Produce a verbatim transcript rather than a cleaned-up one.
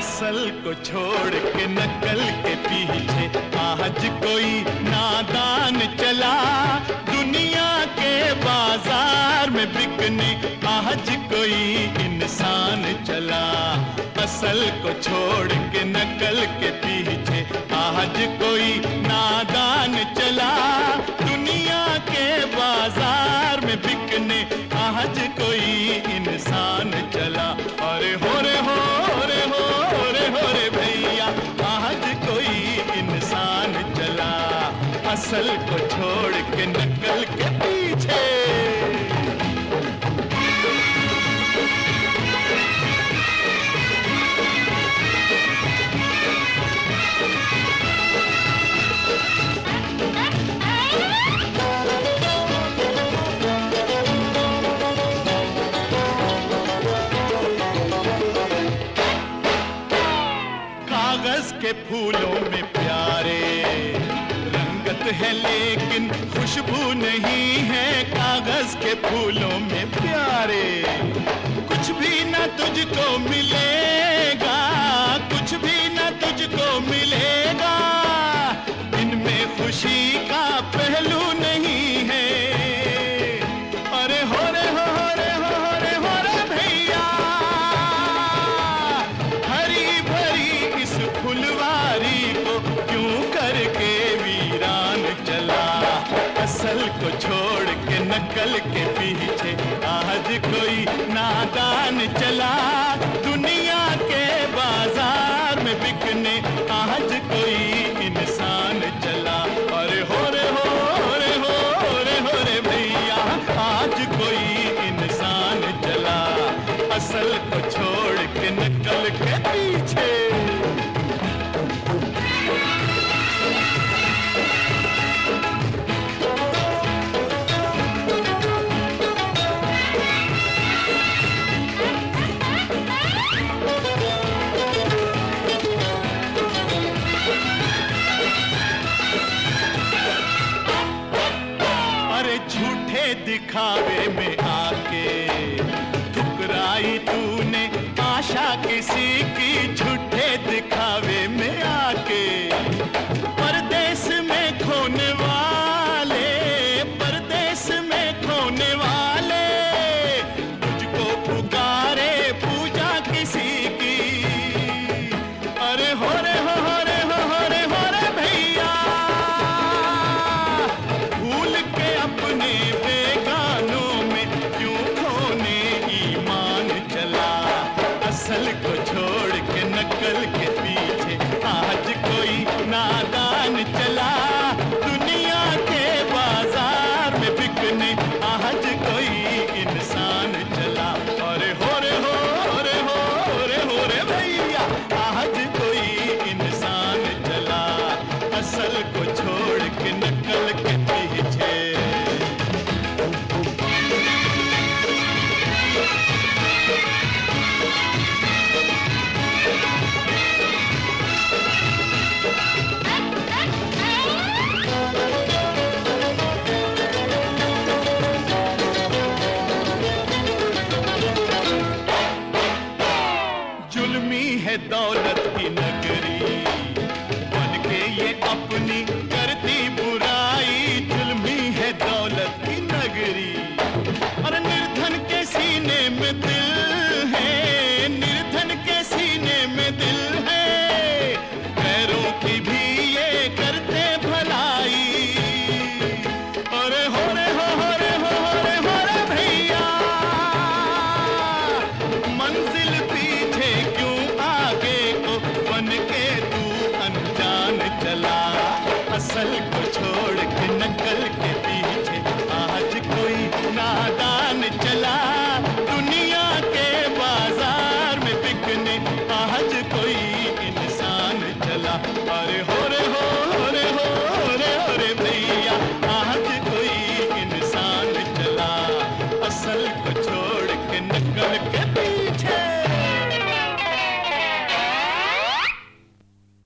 असल को छोड़ के नकल के पीछे आज कोई नादान चला। दुनिया के बाजार में बिकने आज कोई इंसान चला। असल को छोड़ के नकल के पीछे आज कोई नादान चला। दुनिया के बाजार में बिकने आज कोई इंसान चला। अरे हो रे हो रे हो रे हो रे भैया आज कोई इंसान चला। असल को छोड़ के नकल के पीछे। कागज के फूलों में प्यारे रंगत है लेकिन खुशबू नहीं है। कागज के फूलों में प्यारे कुछ भी न तुझको मिलेगा, कुछ भी न तुझको मिलेगा। इनमें खुशी का पहलू नहीं है। अरे हो रे हो रे हो रे हो रे भैया हरी भरी इस फुलवारी को क्यों करके वीरान चला। असल को छोड़ के नकल के पीछे आज कोई नादान चला। दुनिया के बाजार में बिकने आज कोई इंसान चला। अरे हो रे हो रे हो रे हो रे भैया आज कोई इंसान चला। असल को छोड़ के नकल के पीछे। झूठे दिखावे में आके ठुकराई तूने आशा किसी की। झूठे दिखावे में आके परदेश में खोने वाले, परदेश में खोने वाले तुझको पुकारे पूजा किसी की। अरे हो रे हो रे हो रे हो रे भैया भूल के अपने बेगानों में क्यों खोने ईमान चला। असल को छोड़ के नकल के पीछे आज कोई नादान चला। दुनिया के बाजार में बिकने आज कोई इंसान चला। अरे हो रे हो रे हो रे हो रे भैया आज कोई इंसान चला। असल को छोड़ के नकल के पीछे। जुल्मी है दौलत की नगरी बन के ये अपनी करती बुराई। जुल्मी है दौलत की नगरी और निर्धन के सीने में दिल है, निर्धन के सीने में दिल है। पैरों की भी ये करते भलाई। अरे हो रे हो रे हो रे हो रे भैया मंजिल पीछे क्यों आगे को बन के तू अनजान चला। असल